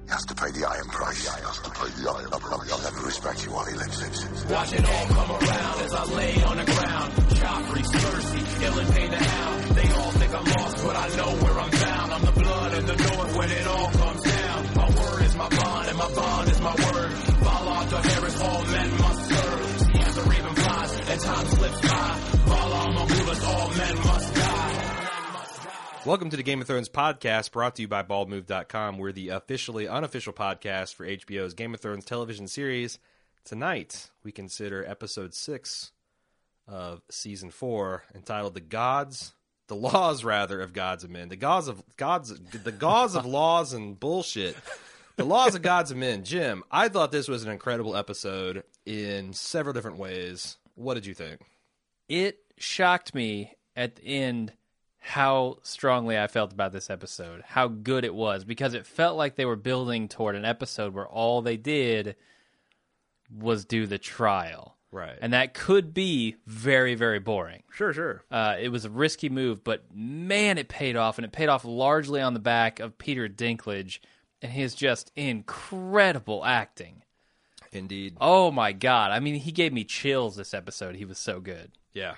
He has to pay the iron price. He has to pay the iron price. I'll never respect you while he lives. Watch it all come around as I lay on the ground. Joffrey, Cersei, Illidan the Hound. They all think I'm lost, but I know where I'm bound. I'm the blood in the north when it all comes down. My word is my bond, and my bond is my word. Valar Dohaeris, all men must serve. See as the raven flies, and time slips by. Valar Morghulis, all men must die. Welcome to the Game of Thrones podcast, brought to you by BaldMove.com. We're the officially unofficial podcast for HBO's Game of Thrones television series. Tonight, we consider episode 6 of season 4, entitled "The Laws of Gods and Men." The gauze of laws and bullshit. The Laws of Gods and Men. Jim, I thought this was an incredible episode in several different ways. What did you think? It shocked me at the end how strongly I felt about this episode, how good it was, because it felt like they were building toward an episode where all they did was do the trial. Right. And that could be very, very boring. Sure. It was a risky move, but man, it paid off, and it paid off largely on the back of Peter Dinklage and his just incredible acting. Indeed. Oh my God. I mean, he gave me chills this episode. He was so good. Yeah.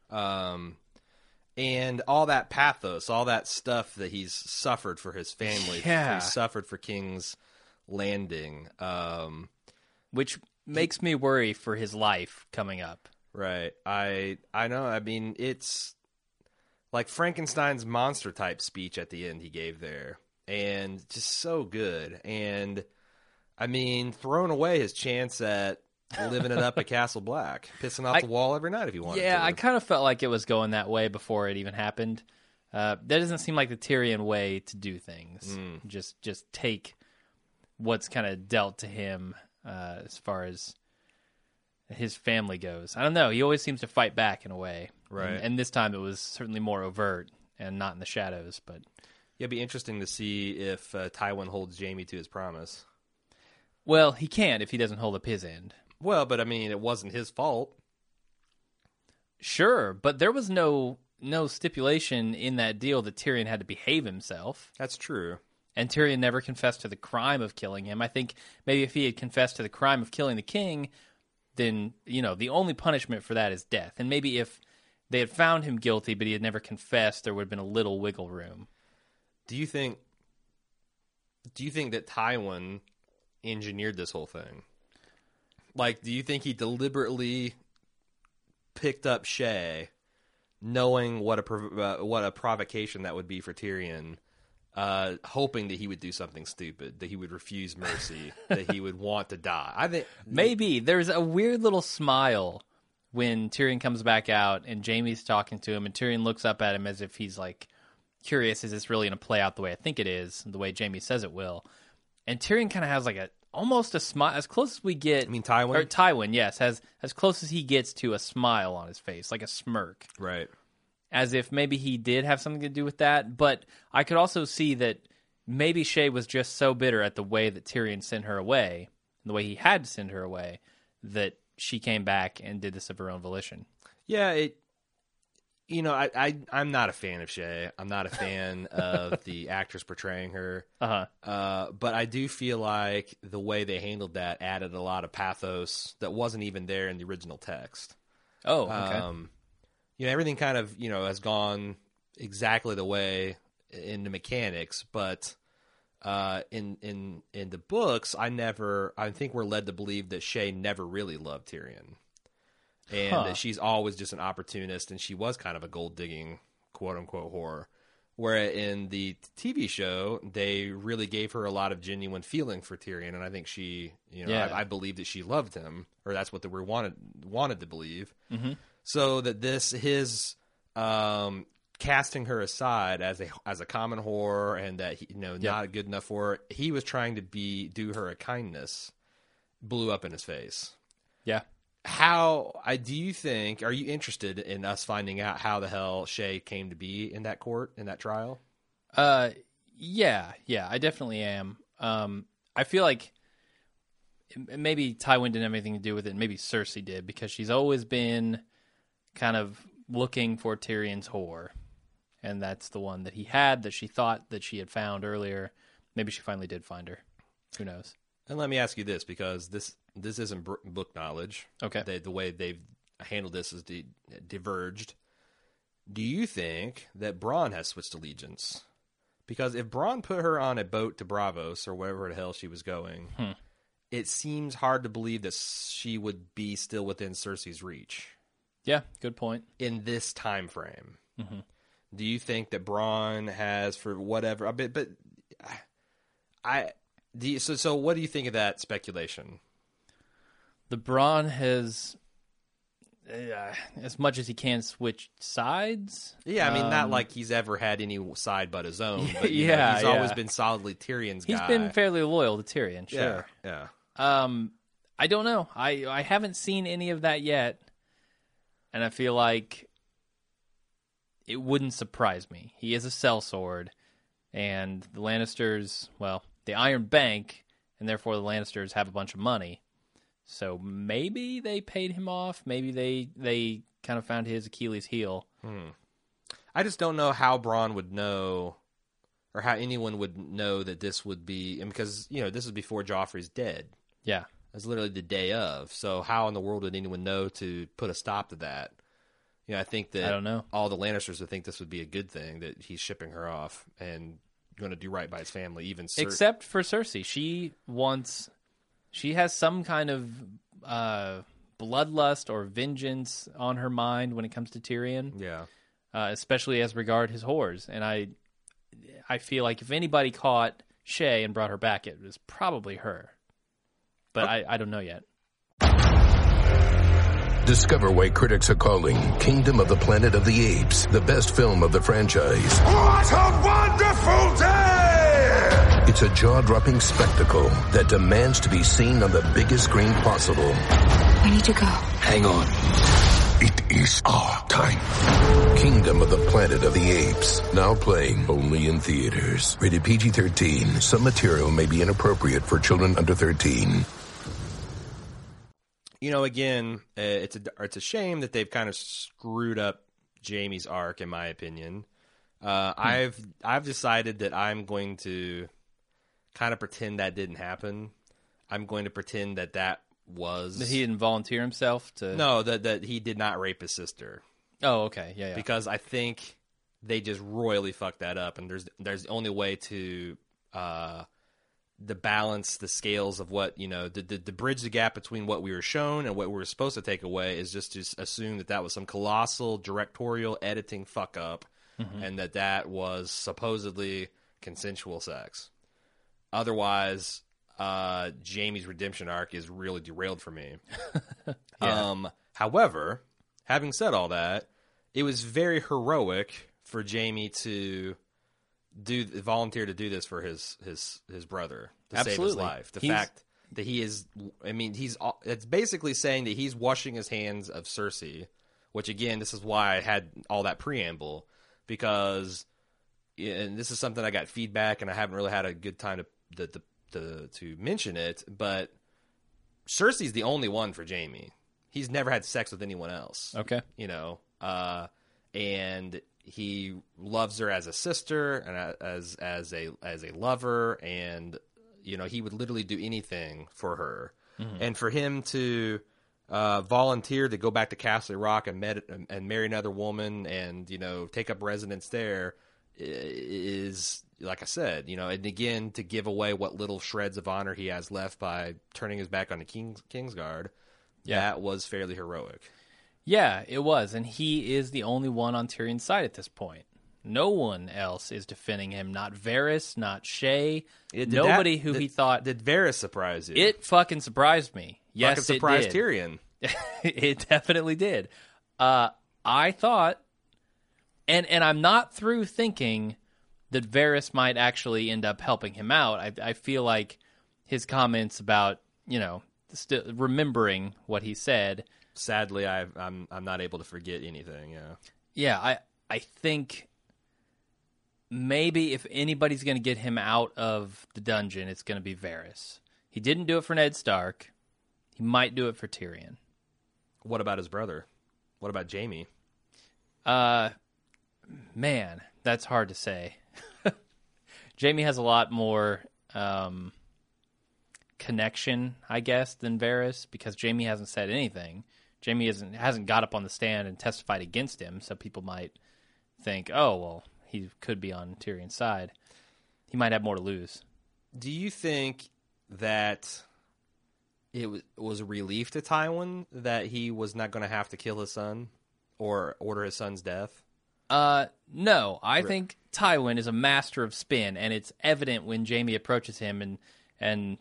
And all that pathos, all that stuff that he's suffered for his family, he's suffered for King's Landing. Which makes me worry for his life coming up. Right. I know. I mean, it's like Frankenstein's monster type speech at the end he gave there. And just so good. And, I mean, throwing away his chance at living it up at Castle Black, pissing off the wall every night if you wanted to. Yeah, I kind of felt like it was going that way before it even happened. That doesn't seem like the Tyrion way to do things. Just take what's kind of dealt to him as far as his family goes. I don't know. He always seems to fight back in a way. Right. And this time it was certainly more overt and not in the shadows. But yeah, it'd be interesting to see if Tywin holds Jaime to his promise. Well, he can't if he doesn't hold up his end. Well, but I mean, it wasn't his fault. Sure, but there was no stipulation in that deal that Tyrion had to behave himself. That's true. And Tyrion never confessed to the crime of killing him. I think maybe if he had confessed to the crime of killing the king, then, the only punishment for that is death. And maybe if they had found him guilty, but he had never confessed, there would have been a little wiggle room. Do you think that Tywin engineered this whole thing? Like, do you think he deliberately picked up Shay, knowing what a provocation that would be for Tyrion, hoping that he would do something stupid, that he would refuse mercy, that he would want to die? I think maybe there's a weird little smile when Tyrion comes back out and Jaime's talking to him, and Tyrion looks up at him as if he's like curious, is this really going to play out the way I think it is, the way Jaime says it will? And Tyrion kind of has like almost a smile, as close as we get. I mean, Tywin? Or Tywin, yes, has as close as he gets to a smile on his face, like a smirk. Right. As if maybe he did have something to do with that. But I could also see that maybe Shay was just so bitter at the way that Tyrion sent her away, the way he had to send her away, that she came back and did this of her own volition. Yeah, I'm not a fan of Shay. I'm not a fan of the actress portraying her. But I do feel like the way they handled that added a lot of pathos that wasn't even there in the original text. Oh, okay. Everything kind of, has gone exactly the way in the mechanics, but in the books, I think we're led to believe that Shay never really loved Tyrion. And that she's always just an opportunist, and she was kind of a gold-digging, quote-unquote, whore. Where in the TV show, they really gave her a lot of genuine feeling for Tyrion, and I think she, I believe that she loved him, or that's what we wanted to believe. Mm-hmm. So that his casting her aside as a common whore, and that not good enough for her, he was trying to do her a kindness, blew up in his face. Yeah. Are you interested in us finding out how the hell Shay came to be in that court, in that trial? Yeah, I definitely am. I feel like maybe Tywin didn't have anything to do with it, and maybe Cersei did, because she's always been kind of looking for Tyrion's whore, and that's the one that he had, that she thought that she had found earlier. Maybe she finally did find her. Who knows? And let me ask you this, because this isn't book knowledge. Okay. The way they've handled this is diverged. Do you think that Bronn has switched allegiance? Because if Bronn put her on a boat to Braavos or wherever the hell she was going, it seems hard to believe that she would be still within Cersei's reach. Yeah, good point. In this time frame. Mm-hmm. Do you think that Bronn has, for whatever, so what do you think of that speculation? The Bronn has, as much as he can, switch sides. Yeah, I mean, not like he's ever had any side but his own. But, he's yeah. always been solidly Tyrion's guy. He's been fairly loyal to Tyrion, sure. Yeah. I don't know. I haven't seen any of that yet, and I feel like it wouldn't surprise me. He is a sellsword, and the Lannisters, well, the Iron Bank, and therefore the Lannisters have a bunch of money. So maybe they paid him off. Maybe they kind of found his Achilles heel. I just don't know how Bronn would know, or how anyone would know that this would be, and because, this is before Joffrey's dead. Yeah. It's literally the day of. So how in the world would anyone know to put a stop to that? I think that I don't know. All the Lannisters would think this would be a good thing, that he's shipping her off and going to do right by his family, even except for Cersei. She has some kind of bloodlust or vengeance on her mind when it comes to Tyrion. Yeah. Especially as regard his whores. And I feel like if anybody caught Shae and brought her back, it was probably her. But I don't know yet. Discover why critics are calling Kingdom of the Planet of the Apes the best film of the franchise. What a wonderful day! It's a jaw-dropping spectacle that demands to be seen on the biggest screen possible. We need to go. Hang on. It is our time. Kingdom of the Planet of the Apes. Now playing only in theaters. Rated PG-13. Some material may be inappropriate for children under 13. Again, it's a shame that they've kind of screwed up Jaime's arc, in my opinion. I've decided that I'm going to kind of pretend that didn't happen. I'm going to pretend that was... That he didn't volunteer himself to... No, that he did not rape his sister. Oh, okay. Yeah. Because I think they just royally fucked that up, and there's only way to... the balance, the scales of what, the bridge the gap between what we were shown and what we were supposed to take away is just to assume that was some colossal directorial editing fuck up, and that was supposedly consensual sex. Otherwise, Jaime's redemption arc is really derailed for me. However, having said all that, it was very heroic for Jaime to volunteer to do this for his brother, to Absolutely. save his life. The fact that he is, it's basically saying that he's washing his hands of Cersei, which again, this is why I had all that preamble, because, and this is something I got feedback and I haven't really had a good time to mention it, but Cersei's the only one for Jaime. He's never had sex with anyone else. Okay. And he loves her as a sister and as a lover, and he would literally do anything for her. And for him to volunteer to go back to Castle Rock and marry another woman and take up residence there is, like I said, and again, to give away what little shreds of honor he has left by turning his back on the Kingsguard, that was fairly heroic. Yeah, it was, and he is the only one on Tyrion's side at this point. No one else is defending him. Not Varys, not Shae. Nobody who he thought... Did Varys surprise you? It fucking surprised me. Yes, fucking surprised it did. Tyrion. It definitely did. I thought, and I'm not through thinking that Varys might actually end up helping him out. I feel like his comments about, still remembering what he said... Sadly, I'm not able to forget anything. Yeah. Yeah, I think maybe if anybody's going to get him out of the dungeon, it's going to be Varys. He didn't do it for Ned Stark. He might do it for Tyrion. What about his brother? What about Jaime? Man, that's hard to say. Jaime has a lot more connection, I guess, than Varys, because Jaime hasn't said anything. Jaime hasn't got up on the stand and testified against him, so people might think, oh, well, he could be on Tyrion's side. He might have more to lose. Do you think that it was a relief to Tywin that he was not going to have to kill his son or order his son's death? No. I think Tywin is a master of spin, and it's evident when Jaime approaches him and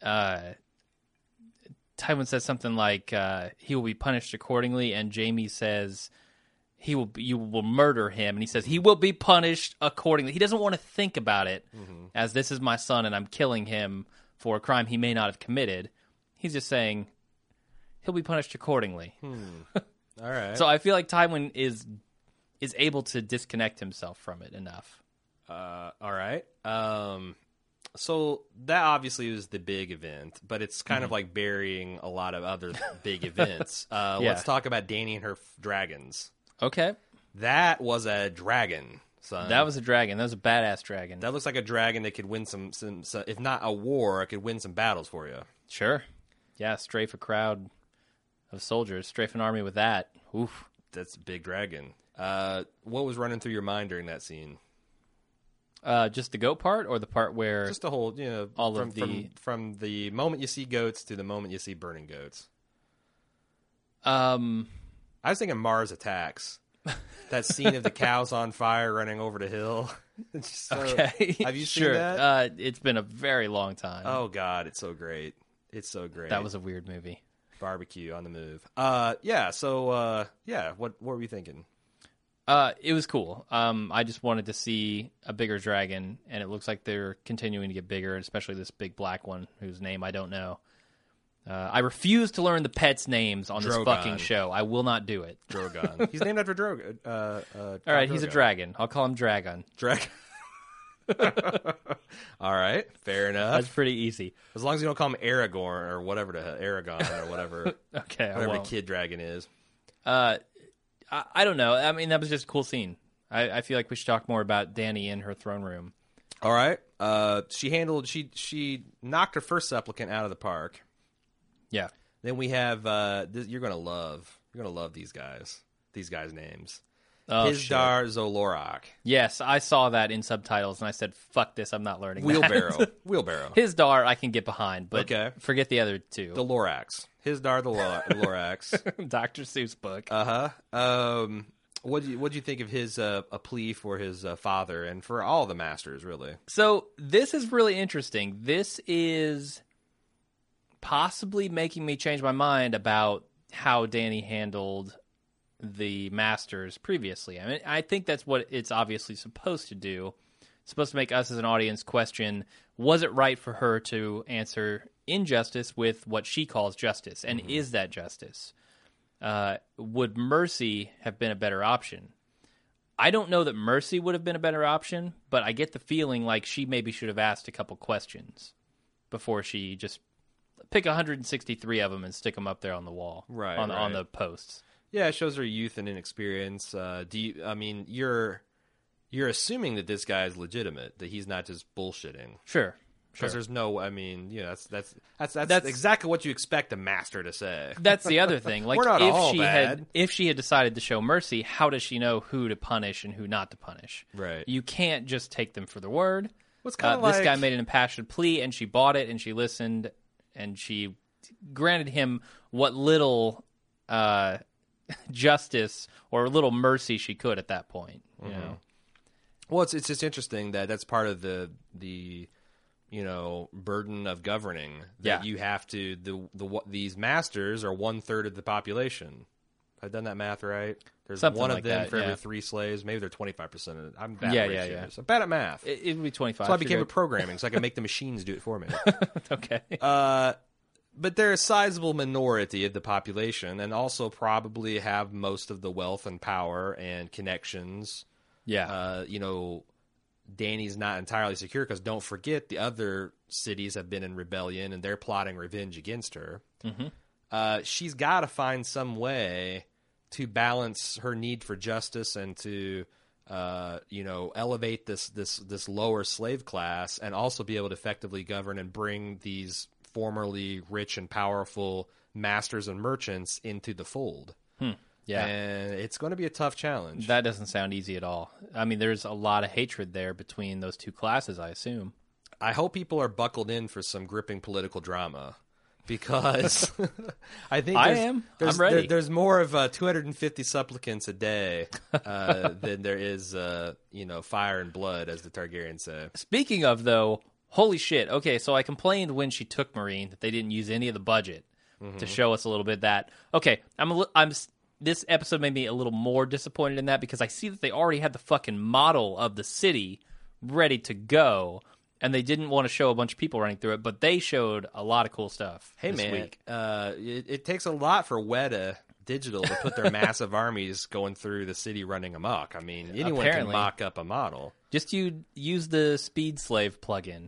Tywin says something like, he will be punished accordingly, and Jaime says, you will murder him, and he says, he will be punished accordingly. He doesn't want to think about it as this is my son, and I'm killing him for a crime he may not have committed. He's just saying, he'll be punished accordingly. All right. So I feel like Tywin is able to disconnect himself from it enough. All right. So that obviously was the big event, but it's kind of like burying a lot of other big events. Let's talk about Dany and her dragons. Okay. That was a dragon, son. That was a dragon. That was a badass dragon. That looks like a dragon that could win some, if not a war, it could win some battles for you. Sure. Yeah, strafe a crowd of soldiers, strafe an army with that. Oof. That's a big dragon. What was running through your mind during that scene? Just the goat part, or the part where Just the whole, all from, of the from the moment you see goats to the moment you see burning goats. I I was thinking Mars Attacks. That scene of the cows on fire running over the hill. It's just so, okay. Have you sure. seen that? It's been a very long time. Oh God, it's so great. It's so great. That was a weird movie. Barbecue on the move. What were we thinking? It was cool. I just wanted to see a bigger dragon, and it looks like they're continuing to get bigger, especially this big black one whose name I don't know. I refuse to learn the pets' names on this Drogon. fucking show. I will not do it. Drogon. He's named after Drogon. All right, he's a dragon. I'll call him Dragon. Dragon. All right, fair enough. That's pretty easy. As long as you don't call him Aragorn or whatever Aragon or whatever. Okay, I whatever the won't. kid dragon is. I don't know. I mean, that was just a cool scene. I feel like we should talk more about Dany in her throne room. All right. She knocked her first supplicant out of the park. Yeah. Then we have you're gonna love these guys. These guys' names. Oh, Hizdar Zolorak. Yes, I saw that in subtitles, and I said, fuck this, I'm not learning Wheelbarrow. Wheelbarrow. Hizdar I can get behind, but Okay. forget the other two. The Lorax. Hizdar the Lorax. Dr. Seuss book. What do you think of his a plea for his father and for all the masters, really? So this is really interesting. This is possibly making me change my mind about how Dany handled the masters previously. I mean, I think that's what it's obviously supposed to do. It's supposed to make us as an audience question, was it right for her to answer injustice with what she calls justice? And is that justice? Would mercy have been a better option? I don't know that mercy would have been a better option, but I get the feeling like she maybe should have asked a couple questions before she just pick 163 of them and stick them up there on the wall, Right, on the posts. Yeah, it shows her youth and inexperience. You're assuming that this guy is legitimate, that he's not just bullshitting. Sure. Because there's no, that's exactly what you expect a master to say. That's the other thing. Like, We're not all bad. if she had decided to show mercy, how does she know who to punish and who not to punish? Right. You can't just take them for the word. What's kind of this like guy made an impassioned plea, and she bought it, and she listened, and she granted him what little justice or little mercy she could at that point. You know. Well, it's just interesting that that's part of the burden of governing, that you have to these masters are 1/3 of the population. I've done that math right. There's Something one of like them that, for yeah. every 3 slaves. Maybe they're 25% of it. I'm bad Yeah, at yeah, ratios. yeah. I'm bad at math. It would be 25. So I became You're a programming, so I can make the machines do it for me. good. Okay. But they're a sizable minority of the population, and also probably have most of the wealth and power and connections. Yeah. Dany's not entirely secure because don't forget the other cities have been in rebellion and they're plotting revenge against her. Mm-hmm. She's got to find some way to balance her need for justice and to elevate this lower slave class and also be able to effectively govern and bring these formerly rich and powerful masters and merchants into the fold. Yeah. And it's going to be a tough challenge. That doesn't sound easy at all. I mean, there's a lot of hatred there between those two classes, I assume. I hope people are buckled in for some gripping political drama, because I think I'm ready. There's more of 250 supplicants a day than there is, fire and blood, as the Targaryens say. Speaking of, though, holy shit. Okay, so I complained when she took Meereen that they didn't use any of the budget to show us a little bit that. Okay, this episode made me a little more disappointed in that, because I see that they already had the fucking model of the city ready to go, and they didn't want to show a bunch of people running through it, but they showed a lot of cool stuff this week. It takes a lot for Weta Digital to put their massive armies going through the city running amok. I mean, anyone can mock up a model. Just use the Speed Slave plugin.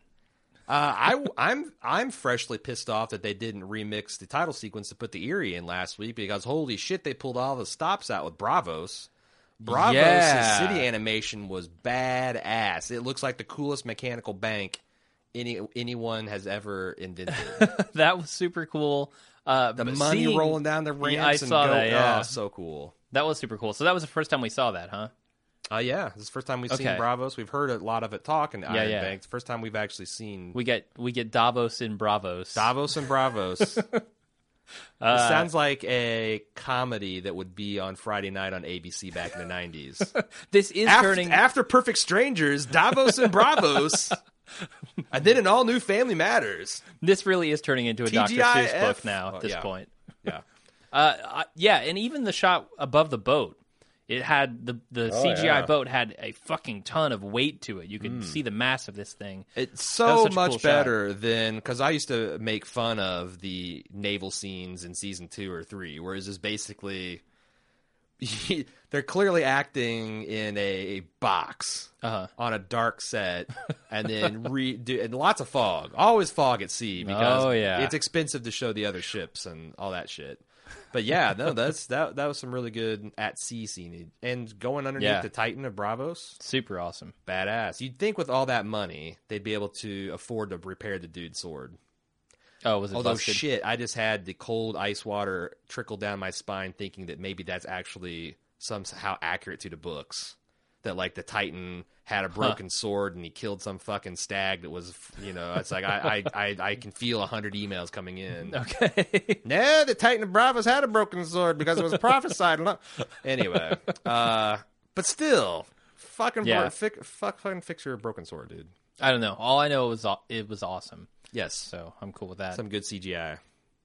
I'm freshly pissed off that they didn't remix the title sequence to put the Eyrie in last week, because holy shit, they pulled all the stops out with Braavos. Braavos' city animation was badass. It looks like the coolest mechanical bank anyone has invented. That was super cool. The money rolling down the ramps. Yeah, I saw that. Yeah, so cool. That was super cool. So that was the first time we saw that, huh? Yeah, this is the first time we've seen Braavos. We've heard a lot of it talk in Iron Bank. It's the first time we've actually seen. We get Davos in Braavos. Davos and Braavos. It sounds like a comedy that would be on Friday night on ABC back in the 90s. This is turning after Perfect Strangers, Davos and Braavos, and then an all-new Family Matters. This really is turning into a Dr. Seuss book now at this point. Yeah. And even the shot above the boat, it had the CGI boat had a fucking ton of weight to it. You could see the mass of this thing. It's so much better than, because I used to make fun of the naval scenes in season 2 or 3, whereas it's basically they're clearly acting in a box on a dark set, and then and lots of fog, always fog at sea, because it's expensive to show the other ships and all that shit. But yeah, no, that was some really good at sea scene, and going underneath the Titan of Braavos, super awesome, badass. You'd think with all that money they'd be able to afford to repair the dude's sword. Oh, was it? Although busted? Shit, I just had the cold ice water trickle down my spine, thinking that maybe that's actually somehow accurate to the books. That like the Titan had a broken sword and he killed some fucking stag that was, it's like I can feel 100 emails coming in. Okay. No, the Titan of Braavos had a broken sword because it was prophesied. Anyway, but still, fucking fix your broken sword, dude. I don't know. All I know was it was awesome. Yes. So I'm cool with that. Some good CGI.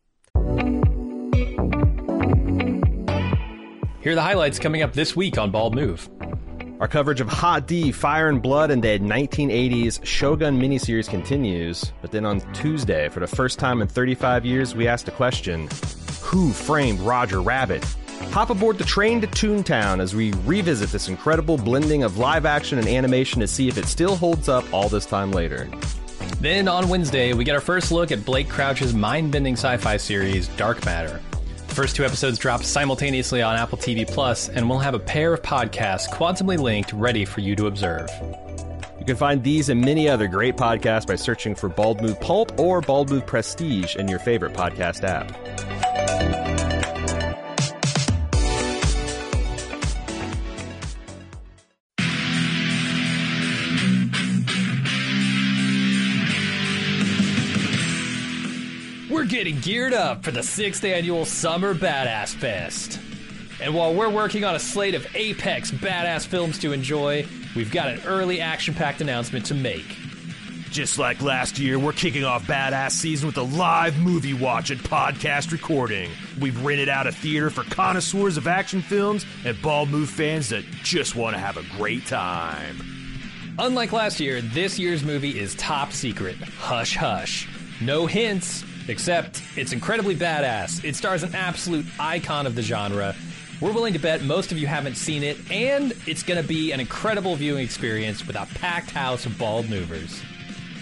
Here are the highlights coming up this week on Bald Move. Our coverage of Hot D, Fire and Blood, and the 1980s Shogun miniseries continues. But then on Tuesday, for the first time in 35 years, we asked the question, who framed Roger Rabbit? Hop aboard the train to Toontown as we revisit this incredible blending of live action and animation to see if it still holds up all this time later. Then on Wednesday, we get our first look at Blake Crouch's mind-bending sci-fi series, Dark Matter. The first 2 episodes drop simultaneously on Apple TV Plus, and we'll have a pair of podcasts quantumly linked ready for you to observe. You can find these and many other great podcasts by searching for Bald Move Pulp or Bald Move Prestige in your favorite podcast app. We're getting geared up for the 6th annual Summer Badass Fest. And while we're working on a slate of apex badass films to enjoy, we've got an early action-packed announcement to make. Just like last year, we're kicking off Badass Season with a live movie watch and podcast recording. We've rented out a theater for connoisseurs of action films and Bald Move fans that just want to have a great time. Unlike last year, this year's movie is top secret. Hush hush. No hints. Except, it's incredibly badass. It stars an absolute icon of the genre. We're willing to bet most of you haven't seen it, and it's going to be an incredible viewing experience with a packed house of bald movers.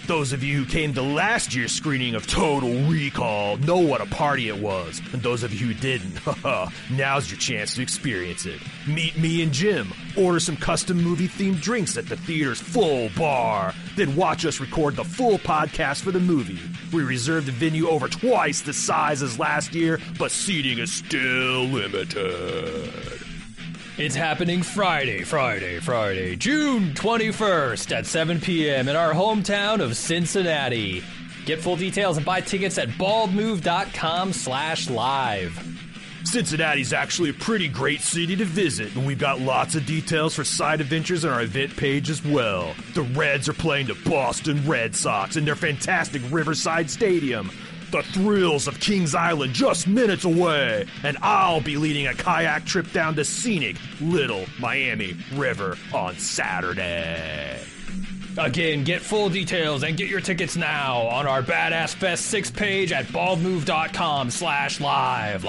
Those of you who came to last year's screening of Total Recall know what a party it was. And those of you who didn't, now's your chance to experience it. Meet me and Jim, order some custom movie-themed drinks at the theater's full bar, then watch us record the full podcast for the movie. We reserved the venue over twice the size as last year, but seating is still limited. It's happening Friday, June 21st at 7 p.m. in our hometown of Cincinnati. Get full details and buy tickets at baldmove.com/live. Cincinnati's actually a pretty great city to visit, and we've got lots of details for side adventures on our event page as well. The Reds are playing the Boston Red Sox in their fantastic Riverside Stadium. The thrills of Kings Island just minutes away, and I'll be leading a kayak trip down the scenic Little Miami River on Saturday. Again, get full details and get your tickets now on our Badass Fest 6 page at baldmove.com/live.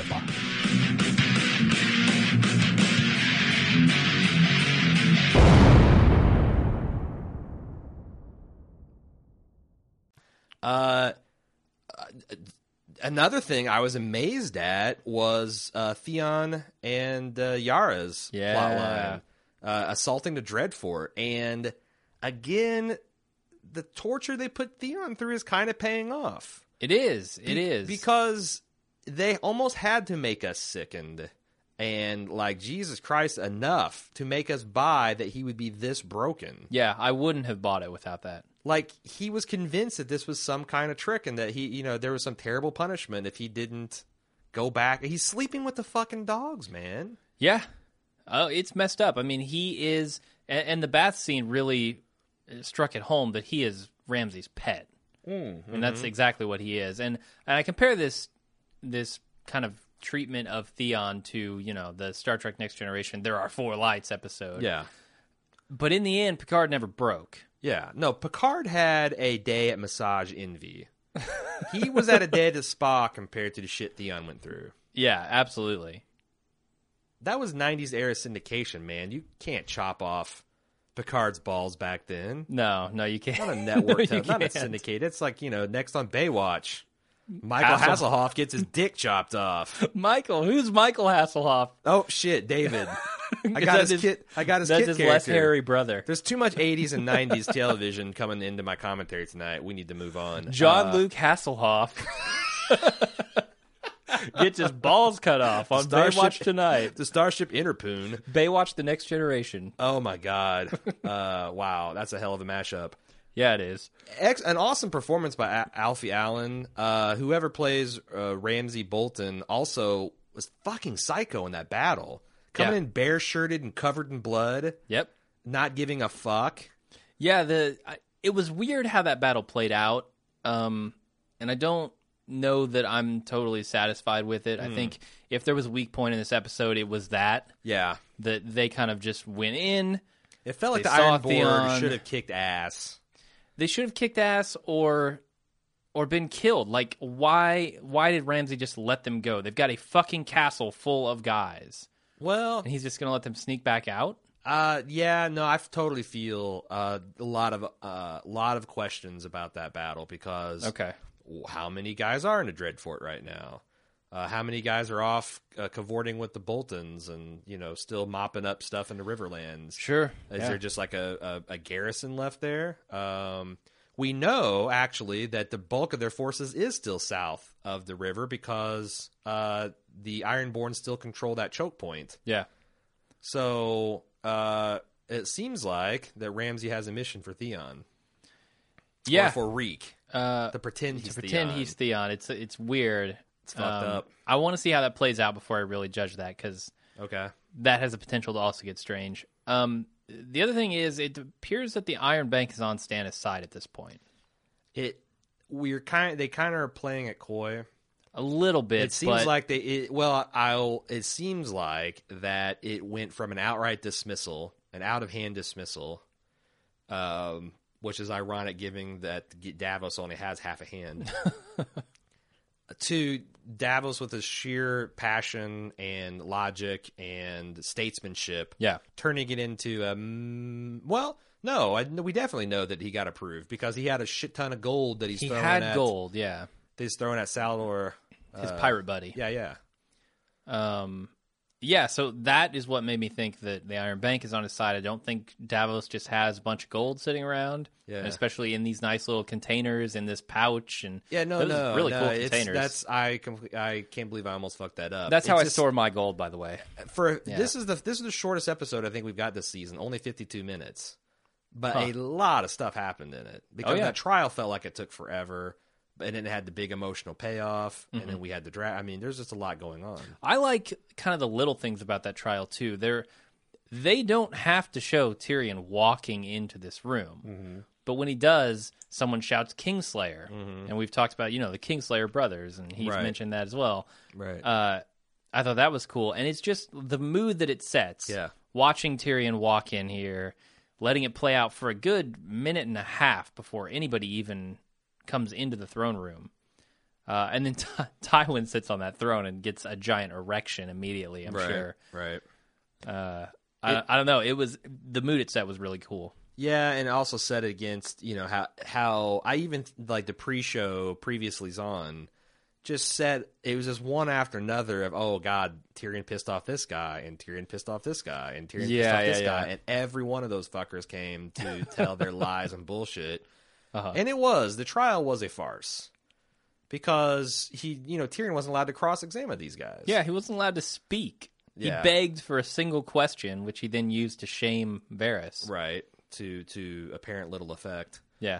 Another thing I was amazed at was Theon and Yara's plotline, assaulting the Dreadfort, and again, the torture they put Theon through is kind of paying off. It is. Because they almost had to make us sickened, and like, Jesus Christ, enough to make us buy that he would be this broken. Yeah, I wouldn't have bought it without that. Like, he was convinced that this was some kind of trick and that he, there was some terrible punishment if he didn't go back. He's sleeping with the fucking dogs, man. Yeah. Oh, it's messed up. I mean, he is, and the bath scene really struck it home that he is Ramsay's pet. And that's exactly what he is. And I compare this kind of treatment of Theon to, the Star Trek Next Generation, There Are Four Lights episode. Yeah. But in the end, Picard never broke. Yeah. No, Picard had a day at Massage Envy. He was at a day at the spa compared to the shit Theon went through. Yeah, absolutely. That was 90s era syndication, man. You can't chop off Picard's balls back then. No, you can't. Not a network, No, not a syndicate. It's like, next on Baywatch. Michael Hasselhoff gets his dick chopped off. Michael? Who's Michael Hasselhoff? Oh, shit, David. I got his kid That's character. his less hairy brother. There's too much 80s and 90s television coming into my commentary tonight. We need to move on. John-Luke Hasselhoff gets his balls cut off on Baywatch tonight. The Starship Interpoon. Baywatch The Next Generation. Oh, my God. Wow, that's a hell of a mashup. Yeah, it is. An awesome performance by Alfie Allen. Whoever plays Ramsay Bolton also was fucking psycho in that battle. Coming in bare-shirted and covered in blood. Yep. Not giving a fuck. Yeah, it was weird how that battle played out. And I don't know that I'm totally satisfied with it. I think if there was a weak point in this episode, it was that. Yeah. That they kind of just went in. It felt like They the saw Ironborn Theon. should have kicked ass. They should have kicked ass or been killed. Like, why did Ramsay just let them go? They've got a fucking castle full of guys. Well, And he's just going to let them sneak back out? yeah, no, I totally feel a lot of questions about that battle because how many guys are in the Dreadfort right now? How many guys are off cavorting with the Boltons and still mopping up stuff in the Riverlands? Sure. Is there just like a garrison left there? We know actually that the bulk of their forces is still south of the river because the Ironborn still control that choke point. Yeah. So it seems like that Ramsay has a mission for Theon. Yeah. Or for Reek. To pretend he's Theon. It's weird. It's fucked up. I want to see how that plays out before I really judge that because that has the potential to also get strange. The other thing is, it appears that the Iron Bank is on Stannis' side at this point. They kind of are playing it coy. A little bit. It seems like it seems like that it went from an outright dismissal, an out of hand dismissal, which is ironic given that Davos only has half a hand. To Davos with his sheer passion and logic and statesmanship, turning it into No, we definitely know that he got approved because he had a shit ton of gold that He had gold, yeah. That he's throwing at Salvador. His pirate buddy. Yeah. Yeah, so that is what made me think that the Iron Bank is on his side. I don't think Davos just has a bunch of gold sitting around, and especially in these nice little containers in this pouch. And really cool containers. I can't believe I almost fucked that up. That's how I store my gold, by the way. This is the shortest episode I think we've got this season, only 52 minutes, but a lot of stuff happened in it because that trial felt like it took forever. And then it had the big emotional payoff, and then we had the draft. I mean, there's just a lot going on. I like kind of the little things about that trial, too. They don't have to show Tyrion walking into this room. But when he does, someone shouts Kingslayer. And we've talked about, the Kingslayer brothers, and he's mentioned that as well. Right. I thought that was cool. And it's just the mood that it sets. Yeah. Watching Tyrion walk in here, letting it play out for a good minute and a half before anybody even comes into the throne room, and then Tywin sits on that throne and gets a giant erection immediately. I'm sure. Right. I don't know. It was the mood it set was really cool. Yeah, and also set it against how I even like the pre-show previously on just said it was just one after another of oh god, Tyrion pissed off this guy and Tyrion pissed off this guy and Tyrion pissed off this guy, and every one of those fuckers came to tell their lies and bullshit. And the trial was a farce because Tyrion wasn't allowed to cross-examine these guys. Yeah, he wasn't allowed to speak. Yeah. He begged for a single question, which he then used to shame Varys. Right, to apparent little effect. Yeah.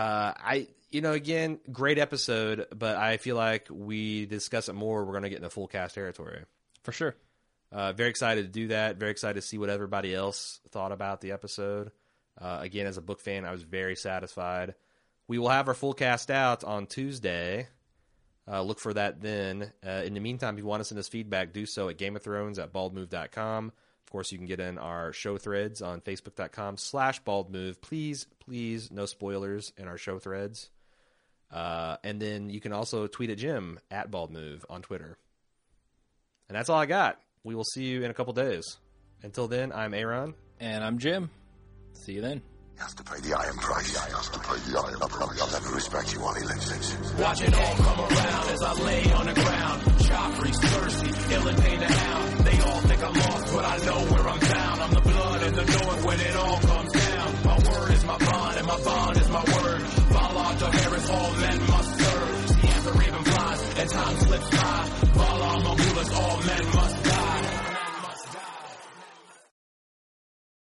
Again, great episode, but I feel like we discuss it more, we're going to get into full cast territory. For sure. Very excited to do that. Very excited to see what everybody else thought about the episode. Again, as a book fan, I was very satisfied. We will have our full cast out on Tuesday. Look for that then. In the meantime, if you want to send us feedback, do so at GameOfThrones@baldmove.com. Of course, you can get in our show threads on Facebook.com/baldmove. Please, no spoilers in our show threads. And then you can also tweet at Jim @baldmove on Twitter. And that's all I got. We will see you in a couple days. Until then, I'm Aaron. And I'm Jim. See you then. He has to pay the iron price. He has to pay the iron price. He'll never respect you while he lives. Watch it all come around as I lay on the ground. Joffrey, Cersei, Illidan the Hound. They all think I'm lost, but I know where I'm bound. I'm the blood in the north when it all comes down. My word is my bond, and my bond is my word. Valar Dohaeris, all men must serve. The answer even flies, and time slips by. Valar Morghulis, all men must